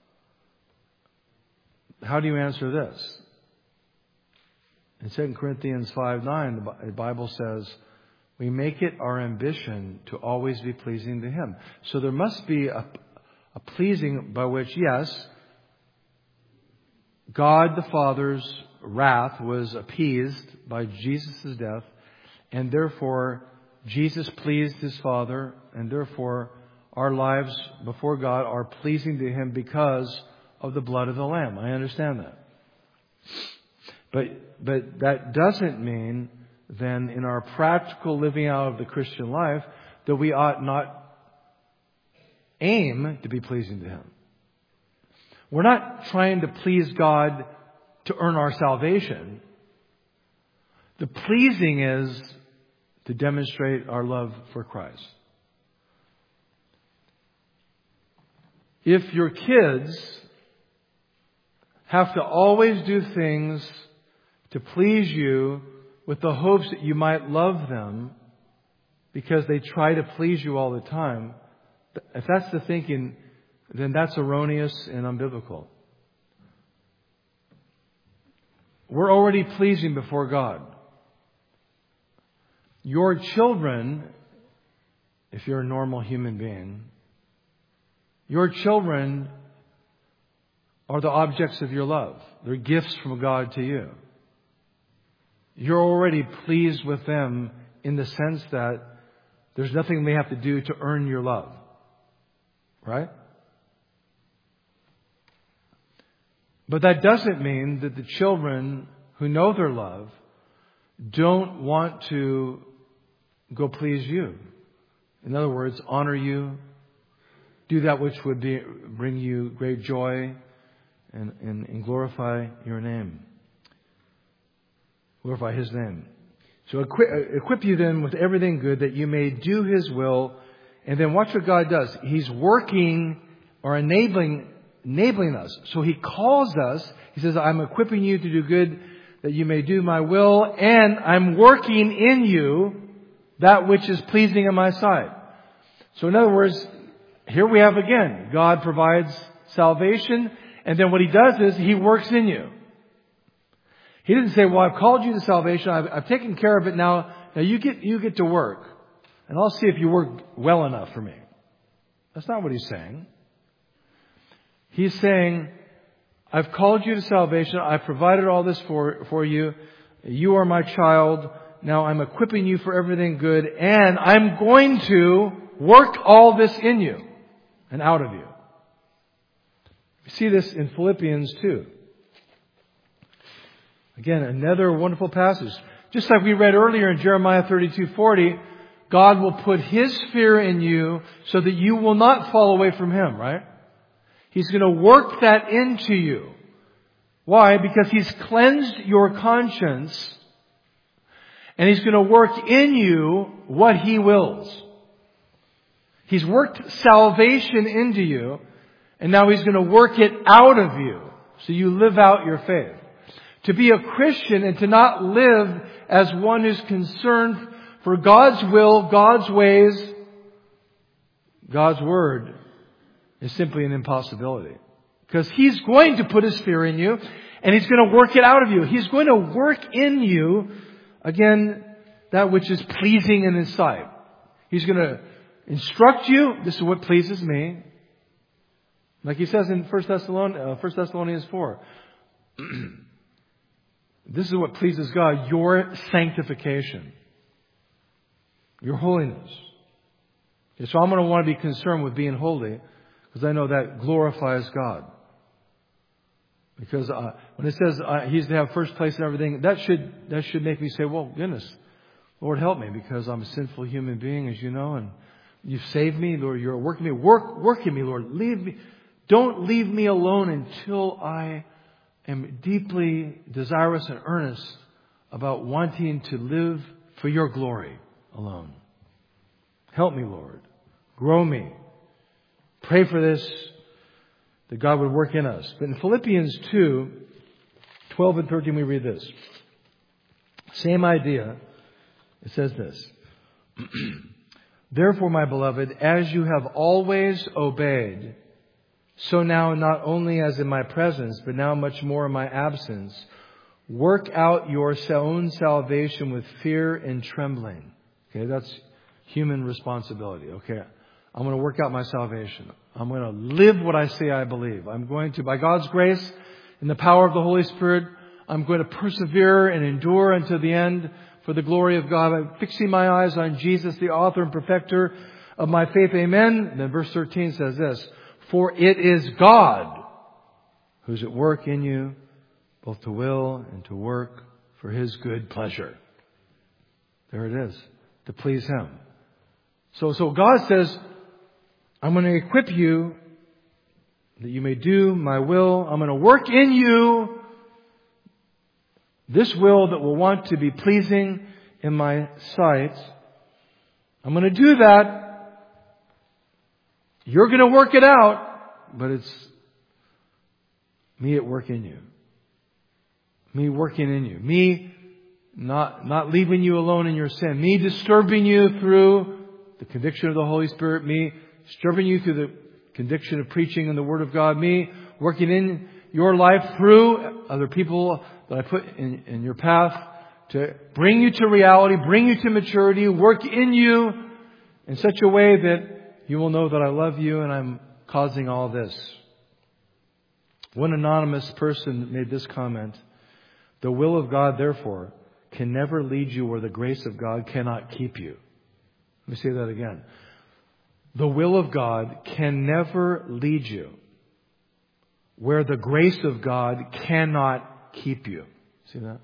Speaker 1: how do you answer this?" In 2 Corinthians 5:9, the Bible says, we make it our ambition to always be pleasing to Him. So there must be a pleasing by which, yes, God the Father's wrath was appeased by Jesus' death, and therefore Jesus pleased His Father, and therefore our lives before God are pleasing to Him because of the blood of the Lamb. I understand that. But that doesn't mean then in our practical living out of the Christian life that we ought not aim to be pleasing to Him. We're not trying to please God to earn our salvation. The pleasing is to demonstrate our love for Christ. If your kids have to always do things to please you with the hopes that you might love them because they try to please you all the time, if that's the thinking, then that's erroneous and unbiblical. We're already pleasing before God. Your children, if you're a normal human being, your children are the objects of your love. They're gifts from God to you. You're already pleased with them in the sense that there's nothing they have to do to earn your love. Right? But that doesn't mean that the children who know their love don't want to go please you. In other words, honor you, do that which would bring you great joy and glorify your name. Glorify His name. So equip you then with everything good that you may do His will. And then watch what God does. He's working or enabling us. So He calls us. He says, I'm equipping you to do good that you may do my will. And I'm working in you that which is pleasing in my sight. So in other words, here we have again, God provides salvation. And then what He does is He works in you. He didn't say, well, I've called you to salvation. I've taken care of it now. Now you get to work. And I'll see if you work well enough for me. That's not what He's saying. He's saying, I've called you to salvation. I've provided all this for you. You are my child. Now I'm equipping you for everything good. And I'm going to work all this in you and out of you. We see this in Philippians 2. Again, another wonderful passage. Just like we read earlier in Jeremiah 32:40, God will put His fear in you so that you will not fall away from Him, right? He's going to work that into you. Why? Because He's cleansed your conscience and He's going to work in you what He wills. He's worked salvation into you and now He's going to work it out of you so you live out your faith. To be a Christian and to not live as one who's concerned for God's will, God's ways, God's Word is simply an impossibility. Because He's going to put His fear in you and He's going to work it out of you. He's going to work in you, again, that which is pleasing in His sight. He's going to instruct you. This is what pleases me. Like He says in 1 Thessalonians 4. This is what pleases God, your sanctification. Your holiness. Okay, so I'm going to want to be concerned with being holy because I know that glorifies God. Because when it says He's to have first place in everything, that should make me say, well, goodness, Lord, help me because I'm a sinful human being, as you know, and You've saved me, Lord. You're working me. Work in me, Lord. Leave me. Don't leave me alone until I am deeply desirous and earnest about wanting to live for Your glory alone. Help me, Lord. Grow me. Pray for this, that God would work in us. But in Philippians 2, 12 and 13, we read this. Same idea. It says this. Therefore, my beloved, as you have always obeyed, so now not only as in my presence, but now much more in my absence, work out your own salvation with fear and trembling. Okay, that's human responsibility. Okay, I'm going to work out my salvation. I'm going to live what I say I believe. I'm going to, by God's grace and the power of the Holy Spirit, I'm going to persevere and endure until the end for the glory of God. I'm fixing my eyes on Jesus, the author and perfecter of my faith. Amen. And then verse 13 says this. For it is God who's at work in you, both to will and to work for His good pleasure. There it is. To please Him. So God says, I'm going to equip you that you may do my will. I'm going to work in you this will that will want to be pleasing in my sight. I'm going to do that. You're going to work it out, but it's me at work in you. Me working in you. Me not leaving you alone in your sin. Me disturbing you through the conviction of the Holy Spirit. Me disturbing you through the conviction of preaching and the Word of God. Me working in your life through other people that I put in your path to bring you to reality, bring you to maturity, work in you in such a way that you will know that I love you and I'm causing all this. One anonymous person made this comment: the will of God, therefore, can never lead you where the grace of God cannot keep you. Let me say that again. The will of God can never lead you where the grace of God cannot keep you. See that?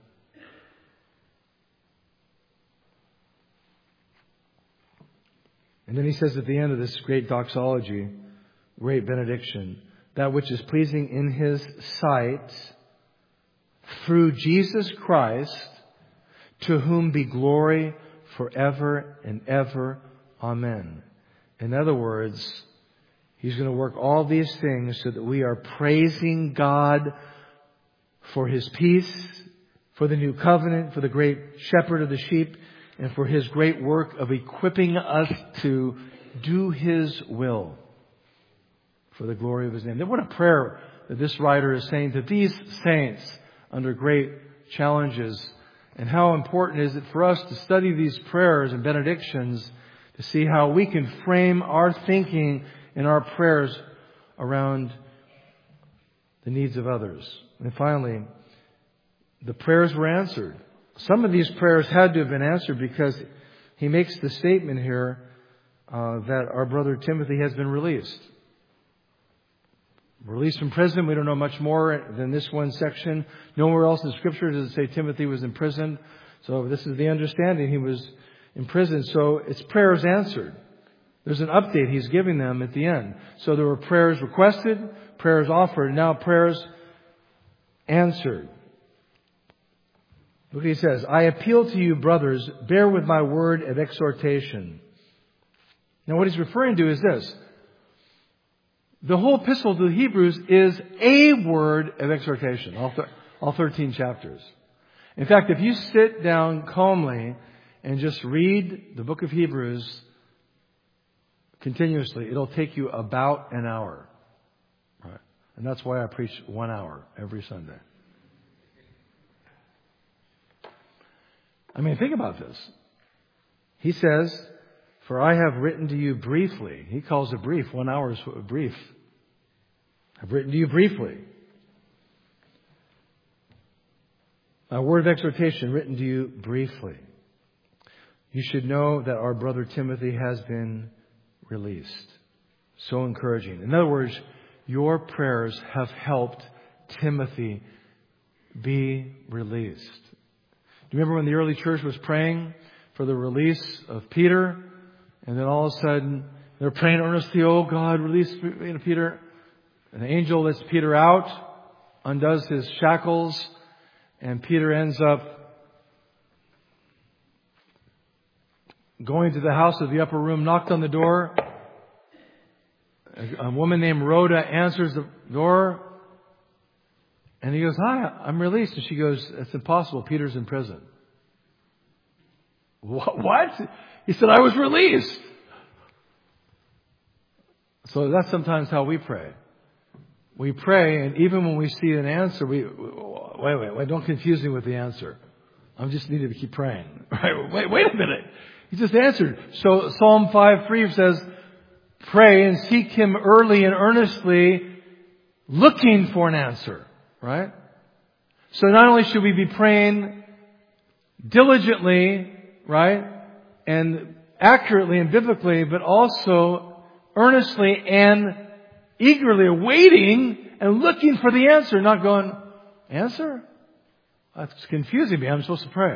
Speaker 1: And then he says at the end of this great doxology, great benediction, that which is pleasing in His sight, through Jesus Christ, to whom be glory forever and ever. Amen. In other words, He's going to work all these things so that we are praising God for His peace, for the new covenant, for the great shepherd of the sheep, and for His great work of equipping us to do His will for the glory of His name. Then what a prayer that this writer is saying to these saints under great challenges. And how important is it for us to study these prayers and benedictions to see how we can frame our thinking and our prayers around the needs of others. And finally, the prayers were answered. Some of these prayers had to have been answered because he makes the statement here that our brother Timothy has been released. Released from prison. We don't know much more than this one section. Nowhere else in Scripture does it say Timothy was in prison. So this is the understanding. He was in prison. So it's prayers answered. There's an update he's giving them at the end. So there were prayers requested, prayers offered, and now prayers answered. Look what he says. I appeal to you, brothers, bear with my word of exhortation. Now what he's referring to is this. The whole epistle to the Hebrews is a word of exhortation. All 13 chapters. In fact, if you sit down calmly and just read the book of Hebrews continuously, it'll take you about an hour. Right? And that's why I preach 1 hour every Sunday. I mean, think about this. He says, for I have written to you briefly. He calls it brief. 1 hour is brief. I've written to you briefly. A word of exhortation written to you briefly. You should know that our brother Timothy has been released. So encouraging. In other words, your prayers have helped Timothy be released. Do you remember when the early church was praying for the release of Peter? And then all of a sudden, they're praying earnestly, oh God, release Peter. An angel lets Peter out, undoes his shackles, and Peter ends up going to the house of the upper room, knocked on the door. A woman named Rhoda answers the door. And he goes, hi, I'm released. And she goes, it's impossible. Peter's in prison. What? He said, I was released. So that's sometimes how we pray. We pray, and even when we see an answer, wait, don't confuse me with the answer. I just needed to keep praying. Right? Wait a minute. He just answered. So Psalm 5:3 says, pray and seek Him early and earnestly, looking for an answer. Right? So not only should we be praying diligently, right, and accurately and biblically, but also earnestly and eagerly waiting and looking for the answer, not going, answer? That's confusing me. I'm supposed to pray.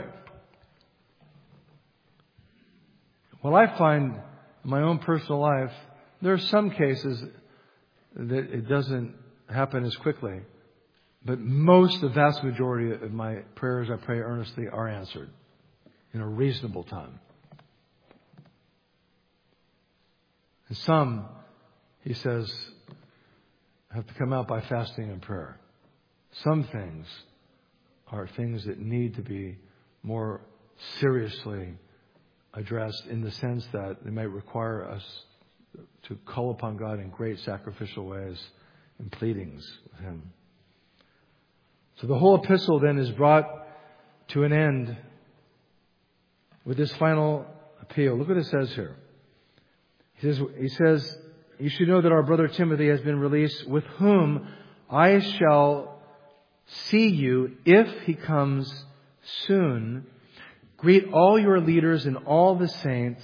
Speaker 1: Well, I find in my own personal life, there are some cases that it doesn't happen as quickly. But the vast majority of my prayers I pray earnestly are answered in a reasonable time. And some, he says, have to come out by fasting and prayer. Some things are things that need to be more seriously addressed in the sense that they might require us to call upon God in great sacrificial ways and pleadings with Him. So the whole epistle then is brought to an end with this final appeal. Look what it says here. He says, you should know that our brother Timothy has been released, with whom I shall see you if he comes soon. Greet all your leaders and all the saints.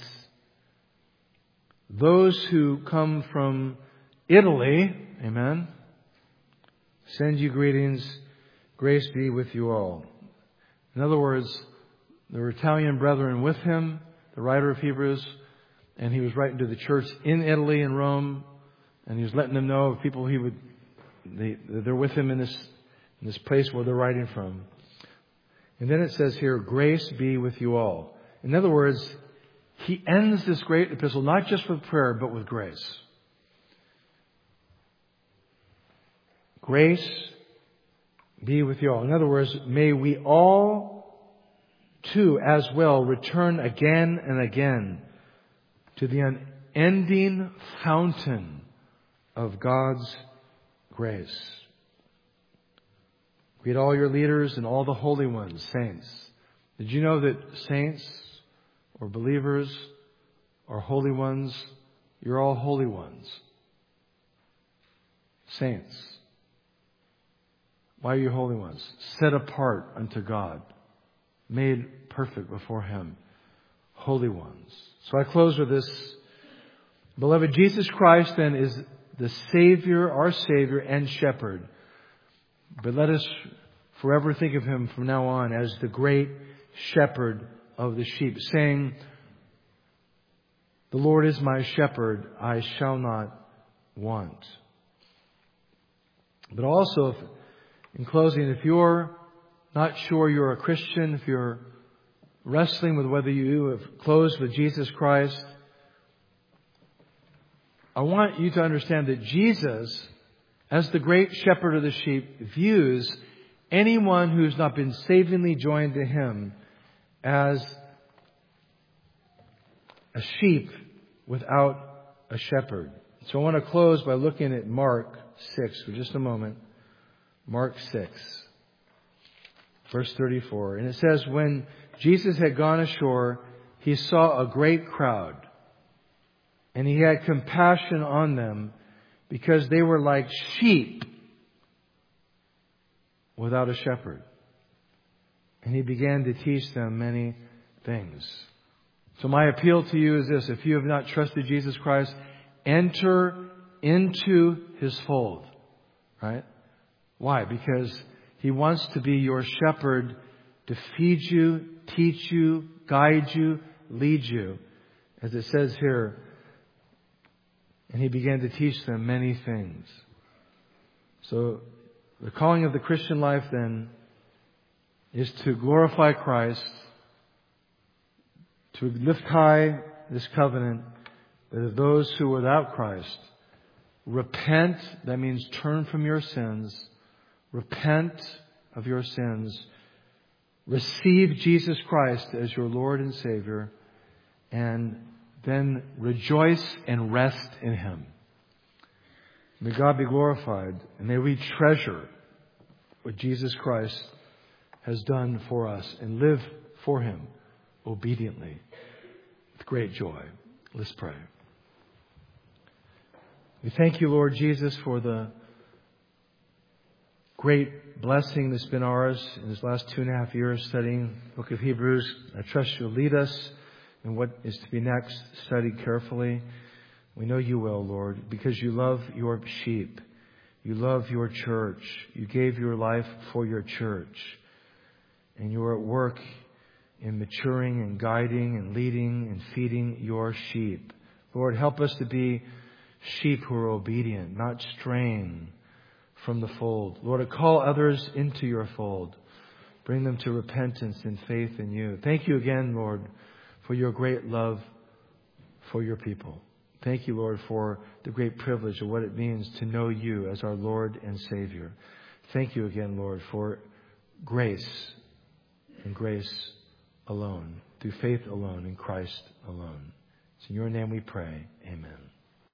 Speaker 1: Those who come from Italy, amen, send you greetings. Grace be with you all. In other words, there were Italian brethren with him, the writer of Hebrews, and he was writing to the church in Italy and Rome, and he was letting them know of people they're with him in this place where they're writing from. And then it says here, grace be with you all. In other words, he ends this great epistle not just with prayer, but with grace. Grace be with you all. In other words, may we all too as well return again and again to the unending fountain of God's grace. Greet all your leaders and all the holy ones, saints. Did you know that saints or believers or holy ones, you're all holy ones? Saints. Why are you holy ones? Set apart unto God. Made perfect before Him. Holy ones. So I close with this. Beloved, Jesus Christ then is the Savior, our Savior and Shepherd. But let us forever think of Him from now on as the great Shepherd of the sheep, saying, the Lord is my shepherd, I shall not want. But also, in closing, if you're not sure you're a Christian, if you're wrestling with whether you have closed with Jesus Christ, I want you to understand that Jesus, as the great shepherd of the sheep, views anyone who's not been savingly joined to Him as a sheep without a shepherd. So I want to close by looking at Mark 6 for just a moment. Mark 6, verse 34. And it says, when Jesus had gone ashore, He saw a great crowd, and He had compassion on them because they were like sheep without a shepherd. And He began to teach them many things. So my appeal to you is this. If you have not trusted Jesus Christ, enter into His fold. Right? Why? Because He wants to be your shepherd to feed you, teach you, guide you, lead you. As it says here, and He began to teach them many things. So the calling of the Christian life then is to glorify Christ, to lift high this covenant, that those who are without Christ repent, that means turn from your sins, repent of your sins, receive Jesus Christ as your Lord and Savior, and then rejoice and rest in Him. May God be glorified, and may we treasure what Jesus Christ has done for us and live for Him obediently with great joy. Let's pray. We thank you, Lord Jesus, for the great blessing that's been ours in this last 2.5 years studying the book of Hebrews. I trust You'll lead us in what is to be next. Study carefully. We know You will, Lord, because You love Your sheep. You love Your church. You gave Your life for Your church. And You are at work in maturing and guiding and leading and feeding Your sheep. Lord, help us to be sheep who are obedient, not straying from the fold. Lord, call others into your fold. Bring them to repentance and faith in you. Thank you again, Lord, for your great love for your people. Thank you, Lord, for the great privilege of what it means to know you as our Lord and Savior. Thank you again, Lord, for grace and grace alone, through faith alone, in Christ alone. It's in your name we pray. Amen.